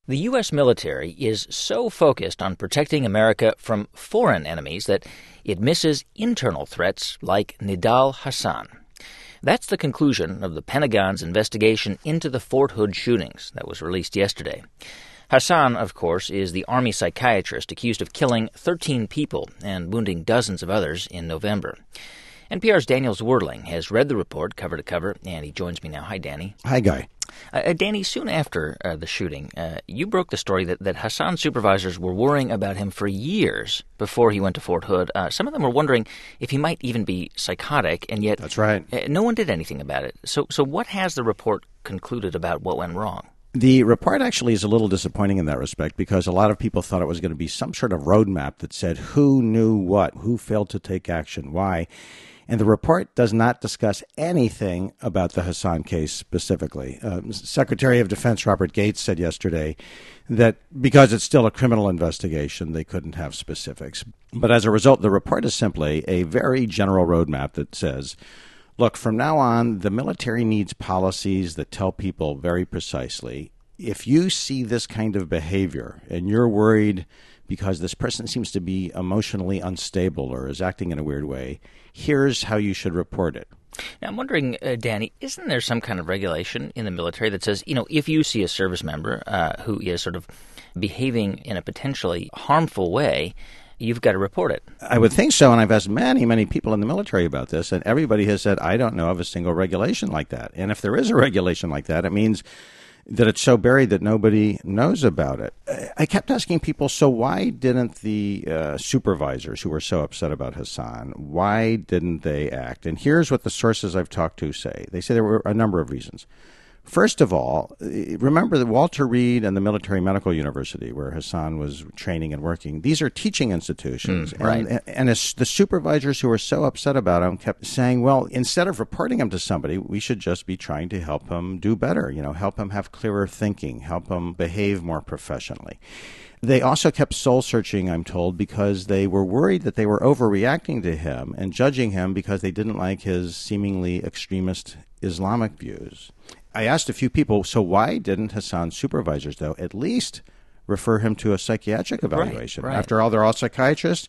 The U.S. military is so focused on protecting America from foreign enemies that it misses internal threats like Nidal Hasan. That's the conclusion of the Pentagon's investigation into the Fort Hood shootings that was released yesterday. Hasan, of course, is the Army psychiatrist accused of killing 13 people and wounding dozens of others in November. NPR's Daniel Zwerdling has read the report cover to cover, and he joins me now. Hi, Danny. Hi, Guy. Danny, soon after the shooting, you broke the story that Hasan's supervisors were worrying about him for years before he went to Fort Hood. Some of them were wondering if he might even be psychotic, and yet That's right. No one did anything about it. So what has the report concluded about what went wrong? The report actually is a little disappointing in that respect because a lot of people thought it was going to be some sort of roadmap that said who knew what, who failed to take action, why. And the report does not discuss anything about the Hasan case specifically. Secretary of Defense Robert Gates said yesterday that because it's still a criminal investigation, they couldn't have specifics. But as a result, the report is simply a very general roadmap that says, look, from now on, the military needs policies that tell people very precisely, if you see this kind of behavior and you're worried because this person seems to be emotionally unstable or is acting in a weird way, here's how you should report it. Now, I'm wondering, Danny, isn't there some kind of regulation in the military that says, if you see a service member who is sort of behaving in a potentially harmful way, you've got to report it? I would think so, and I've asked many people in the military about this, and everybody has said, I don't know of a single regulation like that. And if there is a regulation like that, it means that it's so buried that nobody knows about it. I kept asking people, so why didn't the supervisors who were so upset about Hasan, why didn't they act? And here's what the sources I've talked to say. They say there were a number of reasons. First of all, remember that Walter Reed and the Military Medical University, where Hasan was training and working, these are teaching institutions. Right. And as the supervisors who were so upset about him kept saying, well, instead of reporting him to somebody, we should just be trying to help him do better, help him have clearer thinking, help him behave more professionally. They also kept soul-searching, I'm told, because they were worried that they were overreacting to him and judging him because they didn't like his seemingly extremist Islamic views. I asked a few people, so why didn't Hasan's supervisors, though, at least refer him to a psychiatric evaluation? Right. After all, they're all psychiatrists.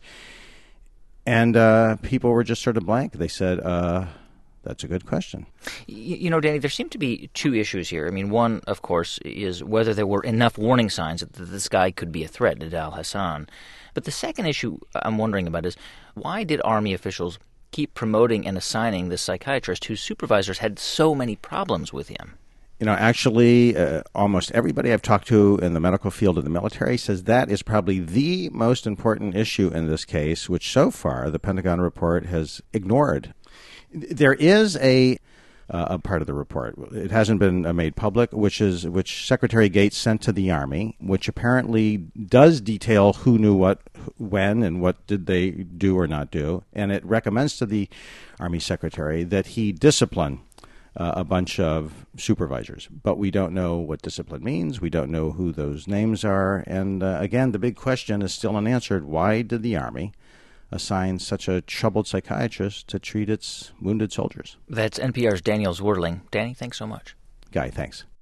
And people were just sort of blank. They said, that's a good question. Danny, there seem to be two issues here. I mean, one, of course, is whether there were enough warning signs that this guy could be a threat to Nidal Hasan. But the second issue I'm wondering about is, why did Army officials keep promoting and assigning this psychiatrist whose supervisors had so many problems with him? Actually, almost everybody I've talked to in the medical field of the military says that is probably the most important issue in this case, which so far the Pentagon report has ignored. There is a part of the report. It hasn't been made public, which Secretary Gates sent to the Army, which apparently does detail who knew what, when, and what did they do or not do. And it recommends to the Army Secretary that he discipline a bunch of supervisors. But we don't know what discipline means. We don't know who those names are. And again, the big question is still unanswered. Why did the Army assign such a troubled psychiatrist to treat its wounded soldiers? That's NPR's Daniel Zwerdling. Danny, thanks so much. Guy, thanks.